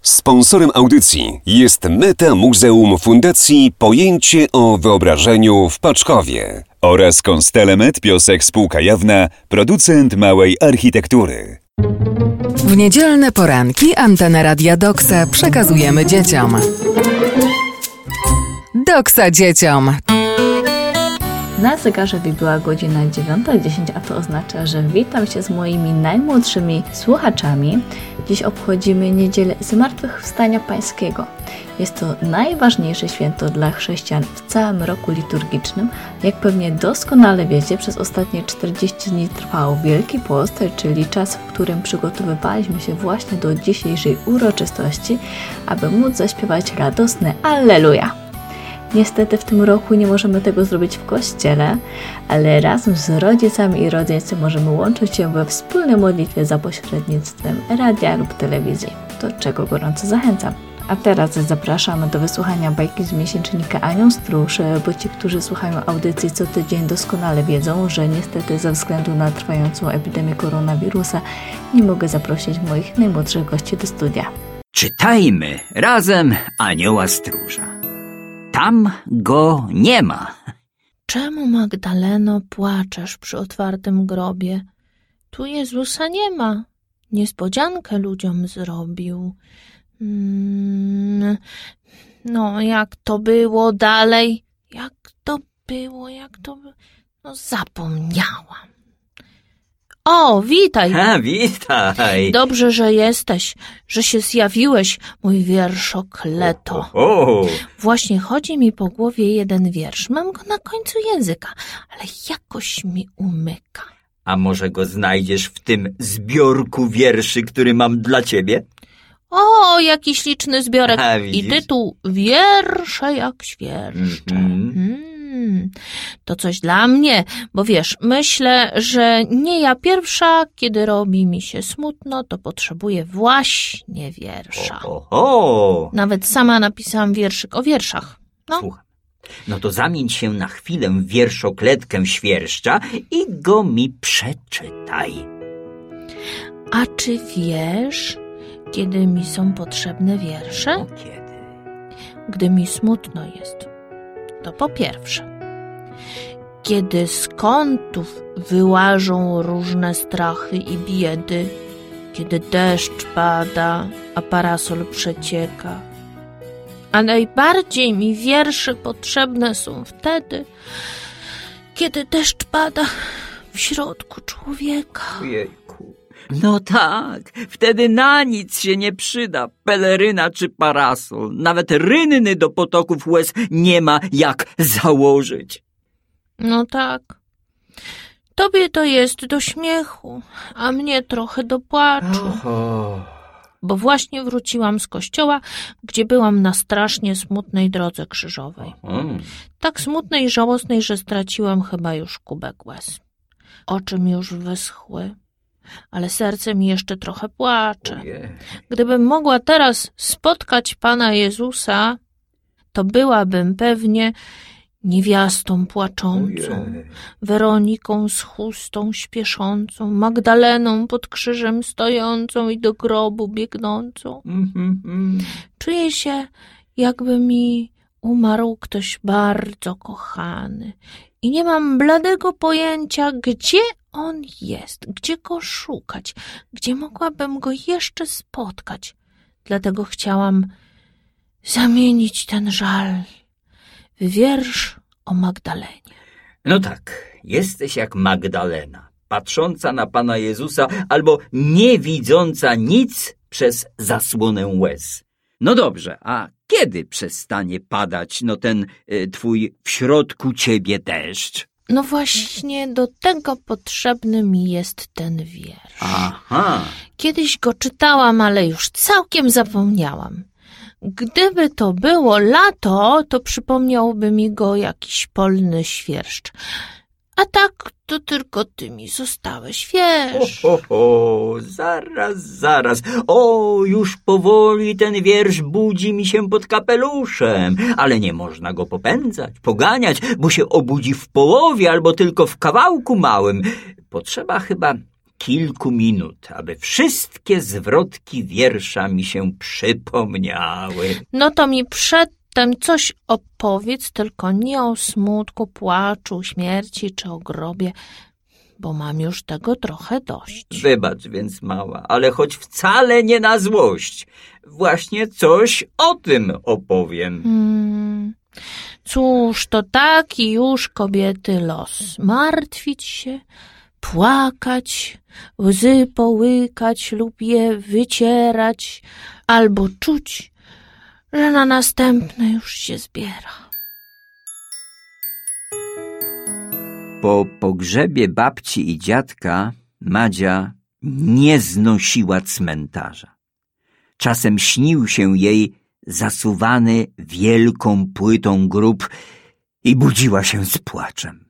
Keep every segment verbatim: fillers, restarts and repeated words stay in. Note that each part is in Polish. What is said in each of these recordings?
Sponsorem audycji jest Meta Muzeum Fundacji Pojęcie o Wyobrażeniu w Paczkowie oraz Konstelemet Piosek Spółka Jawna, producent małej architektury. W niedzielne poranki Antena Radia Doksa przekazujemy dzieciom. Doksa dzieciom! Na zegarze wybiła godzina dziewiąta dziesięć, a to oznacza, że witam się z moimi najmłodszymi słuchaczami. Dziś obchodzimy niedzielę Zmartwychwstania Pańskiego. Jest to najważniejsze święto dla chrześcijan w całym roku liturgicznym. Jak pewnie doskonale wiecie, przez ostatnie czterdzieści dni trwał Wielki Post, czyli czas, w którym przygotowywaliśmy się właśnie do dzisiejszej uroczystości, aby móc zaśpiewać radosne Alleluja. Niestety w tym roku nie możemy tego zrobić w kościele, ale razem z rodzicami i rodzeństwem możemy łączyć się we wspólnej modlitwie za pośrednictwem radia lub telewizji, do czego gorąco zachęcam. A teraz zapraszamy do wysłuchania bajki z miesięcznika Anioł Stróż, bo ci, którzy słuchają audycji co tydzień, doskonale wiedzą, że niestety ze względu na trwającą epidemię koronawirusa nie mogę zaprosić moich najmłodszych gości do studia. Czytajmy razem Anioła Stróża. Tam go nie ma. Czemu, Magdaleno, płaczesz przy otwartym grobie? Tu Jezusa nie ma. Niespodziankę ludziom zrobił. Hmm, no, jak to było dalej? Jak to było, jak to było? No, zapomniałam. O, witaj! Ha, witaj! Dobrze, że jesteś, że się zjawiłeś, mój wierszokleto. O, o. Właśnie chodzi mi po głowie jeden wiersz. Mam go na końcu języka, ale jakoś mi umyka. A może go znajdziesz w tym zbiorku wierszy, który mam dla ciebie? O, jaki śliczny zbiorek. A, i tytuł Wiersze jak świerszcze. Mm-hmm. Hmm. To coś dla mnie, bo wiesz, myślę, że nie ja pierwsza, kiedy robi mi się smutno, to potrzebuję właśnie wiersza. O, o, o. Nawet sama napisałam wierszyk o wierszach. No. Słucham. No to zamień się na chwilę w wierszokletkę świerszcza i go mi przeczytaj. A czy wiesz, kiedy mi są potrzebne wiersze? O, kiedy? Gdy mi smutno jest. To po pierwsze, kiedy z kątów wyłażą różne strachy i biedy, kiedy deszcz pada, a parasol przecieka. A najbardziej mi wiersze potrzebne są wtedy, kiedy deszcz pada w środku człowieka. Ojejku. No tak, wtedy na nic się nie przyda peleryna czy parasol. Nawet rynny do potoków łez nie ma jak założyć. No tak. Tobie to jest do śmiechu, a mnie trochę do płaczu. Oho. Bo właśnie wróciłam z kościoła, gdzie byłam na strasznie smutnej drodze krzyżowej. Mm. Tak smutnej i żałosnej, że straciłam chyba już kubek łez. Oczy mi już wyschły, ale serce mi jeszcze trochę płacze. Ojej. Gdybym mogła teraz spotkać Pana Jezusa, to byłabym pewnie niewiastą płaczącą, Ojej. Weroniką z chustą śpieszącą, Magdaleną pod krzyżem stojącą i do grobu biegnącą. Mm-hmm. Czuję się, jakby mi umarł ktoś bardzo kochany i nie mam bladego pojęcia, gdzie on jest, gdzie go szukać, gdzie mogłabym go jeszcze spotkać. Dlatego chciałam zamienić ten żal w wiersz o Magdalenie. No tak, jesteś jak Magdalena, patrząca na Pana Jezusa albo nie widząca nic przez zasłonę łez. No dobrze, a kiedy przestanie padać no ten y, twój w środku ciebie deszcz? No właśnie do tego potrzebny mi jest ten wiersz. Aha. Kiedyś go czytałam, ale już całkiem zapomniałam. Gdyby to było lato, to przypomniałby mi go jakiś polny świerszcz. A tak to tylko ty mi zostałeś, wiesz. O, o, o, zaraz, zaraz. O, już powoli ten wiersz budzi mi się pod kapeluszem, ale nie można go popędzać, poganiać, bo się obudzi w połowie albo tylko w kawałku małym. Potrzeba chyba kilku minut, aby wszystkie zwrotki wiersza mi się przypomniały. No to mi przedtem coś opowiedz, tylko nie o smutku, płaczu, śmierci czy o grobie, bo mam już tego trochę dość. Wybacz więc, mała, ale choć wcale nie na złość, właśnie coś o tym opowiem. Hmm. Cóż, to taki już kobiety los. Martwić się, płakać, łzy połykać lub je wycierać, albo czuć, że na następne już się zbiera. Po pogrzebie babci i dziadka Madzia nie znosiła cmentarza. Czasem śnił się jej zasuwany wielką płytą grób i budziła się z płaczem.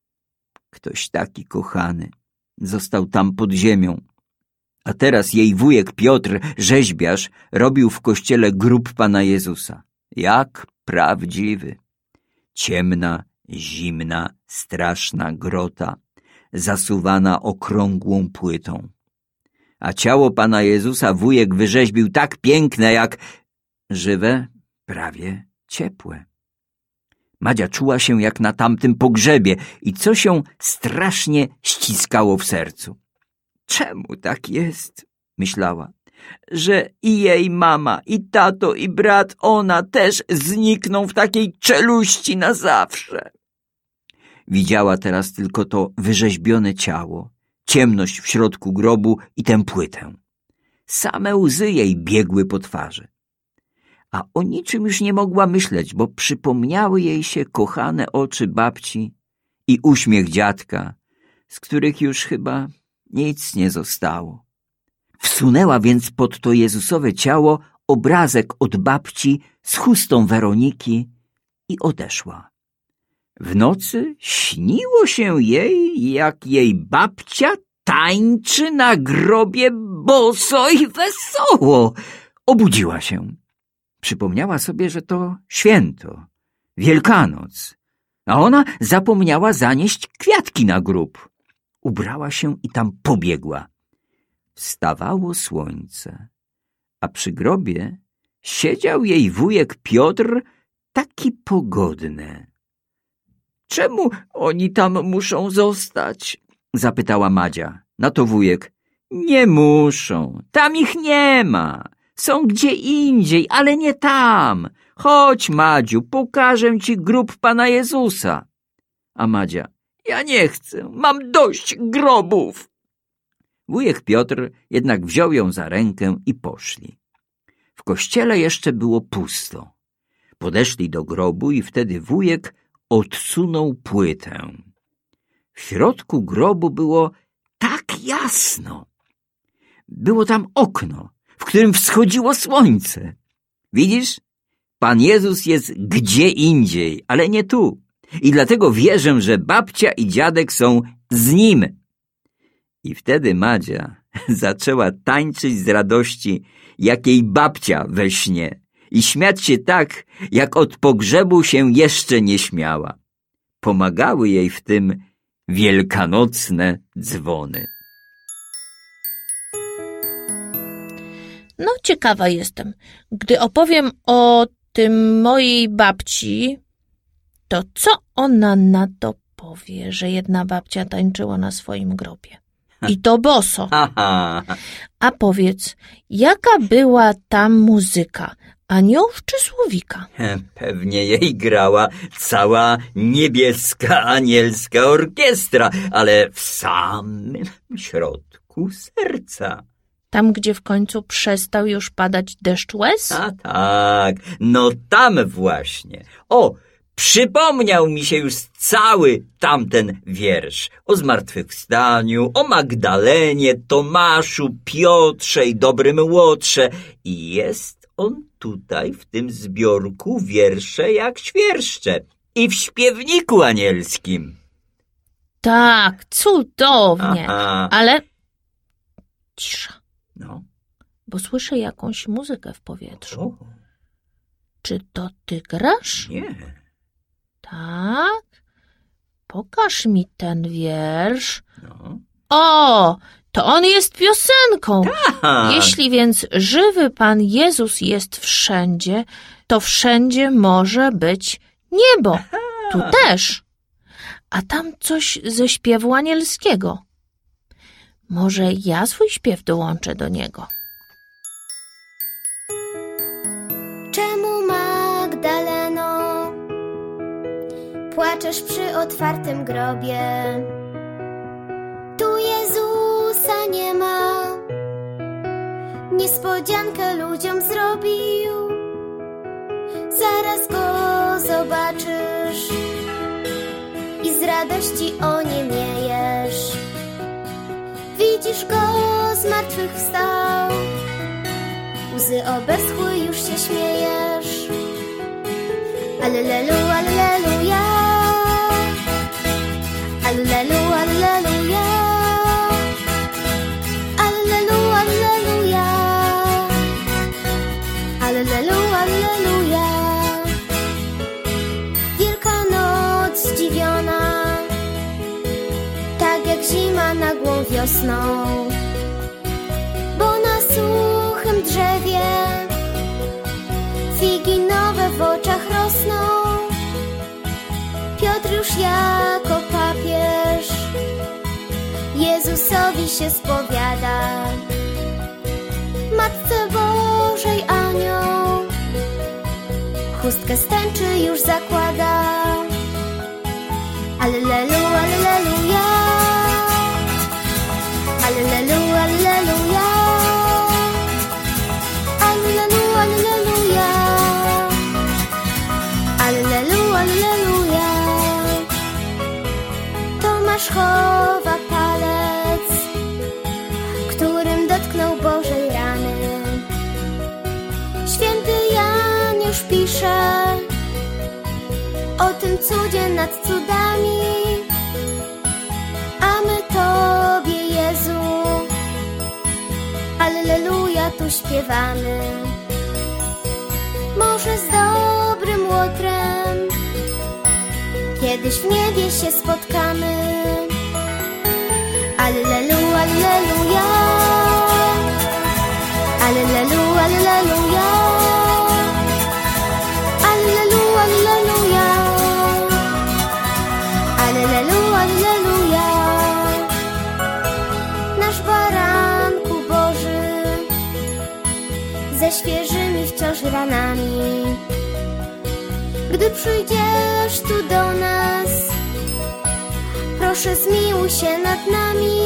Ktoś taki kochany został tam pod ziemią, a teraz jej wujek Piotr, rzeźbiarz, robił w kościele grób Pana Jezusa. Jak prawdziwy. Ciemna, zimna, straszna grota, zasuwana okrągłą płytą. A ciało Pana Jezusa wujek wyrzeźbił tak piękne, jak żywe, prawie ciepłe. Madzia czuła się jak na tamtym pogrzebie i co się strasznie ściskało w sercu. Czemu tak jest? Myślała, że i jej mama, i tato, i brat, ona też znikną w takiej czeluści na zawsze. Widziała teraz tylko to wyrzeźbione ciało, ciemność w środku grobu i tę płytę. Same łzy jej biegły po twarzy. A o niczym już nie mogła myśleć, bo przypomniały jej się kochane oczy babci i uśmiech dziadka, z których już chyba nic nie zostało. Wsunęła więc pod to Jezusowe ciało obrazek od babci z chustą Weroniki i odeszła. W nocy śniło się jej, jak jej babcia tańczy na grobie boso i wesoło. Obudziła się. Przypomniała sobie, że to święto, Wielkanoc, a ona zapomniała zanieść kwiatki na grób. Ubrała się i tam pobiegła. Wstawało słońce, a przy grobie siedział jej wujek Piotr taki pogodny. — Czemu oni tam muszą zostać? — zapytała Madzia. Na to wujek: — Nie muszą, tam ich nie ma. Są gdzie indziej, ale nie tam. Chodź, Madziu, pokażę ci grób Pana Jezusa. A Madzia: ja nie chcę, mam dość grobów. Wujek Piotr jednak wziął ją za rękę i poszli. W kościele jeszcze było pusto. Podeszli do grobu i wtedy wujek odsunął płytę. W środku grobu było tak jasno. Było tam okno, w którym wschodziło słońce. Widzisz? Pan Jezus jest gdzie indziej, ale nie tu. I dlatego wierzę, że babcia i dziadek są z Nim. I wtedy Madzia zaczęła tańczyć z radości, jak jej babcia we śnie, i śmiać się tak, jak od pogrzebu się jeszcze nie śmiała. Pomagały jej w tym wielkanocne dzwony. No, ciekawa jestem. Gdy opowiem o tym mojej babci, to co ona na to powie, że jedna babcia tańczyła na swoim grobie? I to boso. A powiedz, jaka była tam muzyka? Aniołów czy słowika? Pewnie jej grała cała niebieska anielska orkiestra, ale w samym środku serca. Tam, gdzie w końcu przestał już padać deszcz łez? A tak, no tam właśnie. O, przypomniał mi się już cały tamten wiersz o zmartwychwstaniu, o Magdalenie, Tomaszu, Piotrze i dobrym Łotrze. I jest on tutaj w tym zbiorku wiersze jak świerszcze i w śpiewniku anielskim. Tak, cudownie, Aha. ale cisza. No. Bo słyszę jakąś muzykę w powietrzu. O. Czy to ty grasz? Nie. Tak? Pokaż mi ten wiersz. No. O, to on jest piosenką. Tak. Jeśli więc żywy Pan Jezus jest wszędzie, to wszędzie może być niebo. Tu też. A tam coś ze śpiewu anielskiego. Może ja swój śpiew dołączę do niego. Czemu, Magdaleno, płaczesz przy otwartym grobie? Tu Jezusa nie ma. Niespodziankę ludziom zrobił. Zaraz go zobaczysz i z radości oniemiejesz. Widzisz go, zmartwychwstał, łzy obeschły, już się śmiejesz. Allelu, alleluja, allelu, alleluja, allelu, alleluja, allelu, alleluja. Wielkanoc zdziwiona, tak jak zima nagłą wiosną, bo na suchym drzewie figi nowe w oczach rosną. Piotr już jako papież Jezusowi się spowiada. Matce Bożej anioł chustkę z tęczy już zakłada. Allelu, alleluja, allelu, alleluja, allelu, alleluja, allelu, alleluja. Tomasz chowa palec, którym dotknął Bożej rany. Święty Jan już pisze o tym cudzie nad cudami, a my Tobie, Jezu, alleluja tu śpiewamy. Może z dobrym łotrem kiedyś w niebie się spotkamy. Allelu, alleluja, allelu, alleluja, allelu, alleluja, allelu, alleluja. Nasz baranku Boży ze świeżymi wciąż ranami, gdy przyjdziesz tu do nas, proszę zmiłuj się nad nami.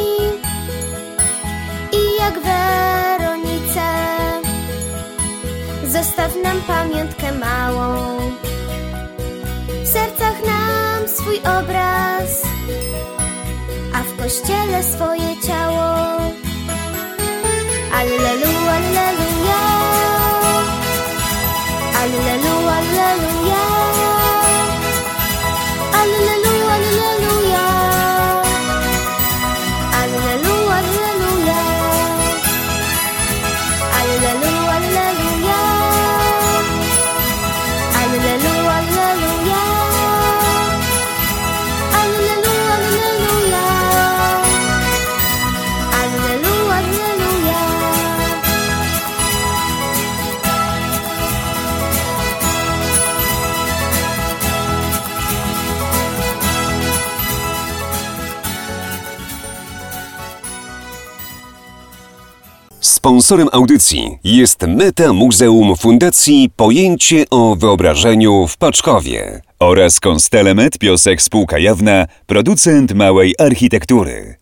I jak Weronice zostaw nam pamiątkę małą, w sercach nam swój obraz, a w kościele swoje ciało. Allelu, alleluja, allelu, alleluja, allelu, alleluja, allelu, alleluja, allelu, alleluja, allelu, alleluja, allelu, alleluja, allelu, alleluja. Sponsorem audycji jest Meta Muzeum Fundacji Pojęcie o Wyobrażeniu w Paczkowie oraz Konstelemet Piosek Spółka Jawna, producent małej architektury.